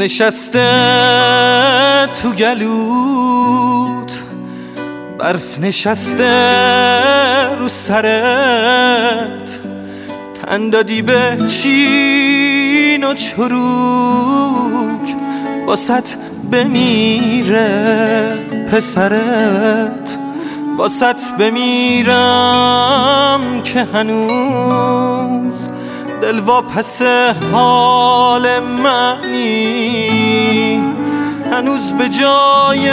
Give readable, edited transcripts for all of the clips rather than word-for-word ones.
نشسته تو گلوت، برف نشسته رو سرت، تن دادی به چین و چروک، باست بمیره پسرت، باست بمیرم که هنوز دل واپس حال منی، هنوز به جای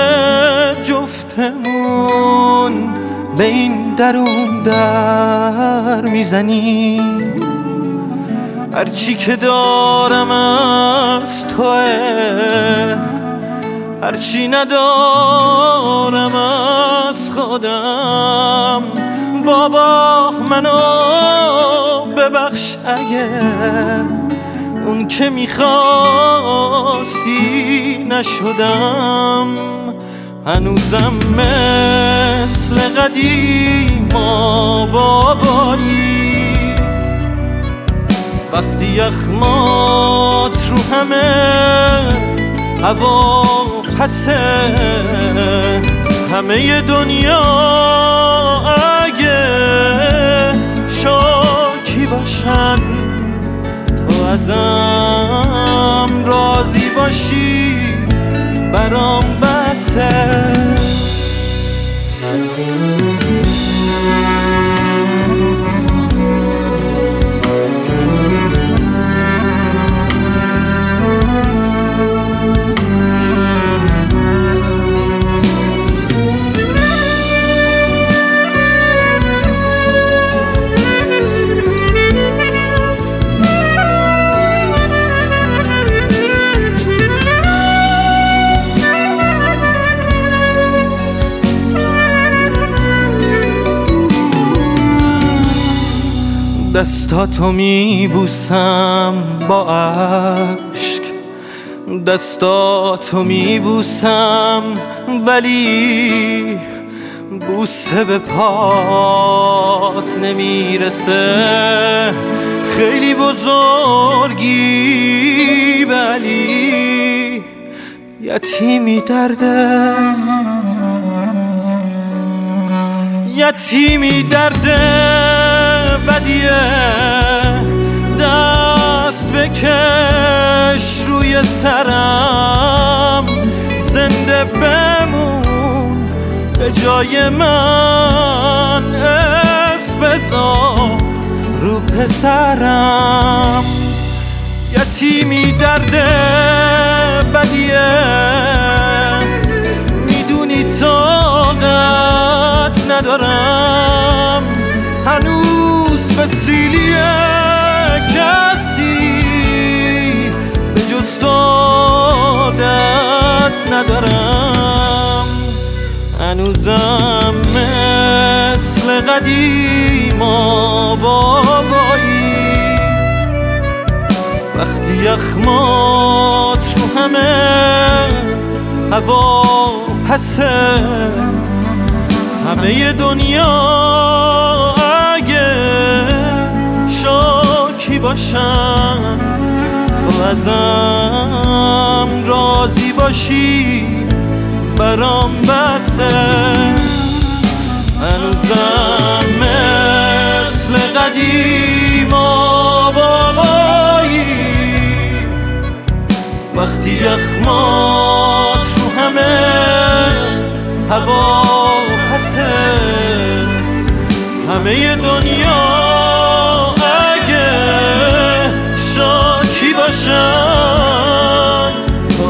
جفتمون به این درون در میزنی. هرچی که دارم از توه، هرچی ندارم از خودم. بابا منو ببخش اگه اون که میخواستی نشدم. هنوزم مثل قدیما بابایی، وقتی یخمات رو همه هوا پسه، همه دنیا اگه شاکی باشن، تو ازم راضی باشی برام بسه. دستاتو میبوسم با عشق، دستاتو میبوسم ولی بوسه به پات نمیرسه. خیلی بزرگی ولی یتیمی درده، یتیمی درده بدیه. دست بکش روی سرم، زنده بمون به جای من، اسم بذار رو پسرم. یتیمی درده بدیه، میدونی طاقت ندارم هنوز به سیلی کسی به جز دادت ندارم. هنوزم مثل قدیما بابایی، وقتی یخمات رو همه هوا پسه، همه دنیا اگه شاکی باشن، تو ازم راضی باشی برام بسه. هنوزم مثل قدیما بابایی، وقتی یخمات رو همه هوا پسه، همه دنیا اگه شاکی باشن، تو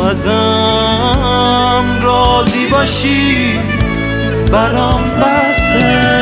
ازم راضی باشی برام بسه.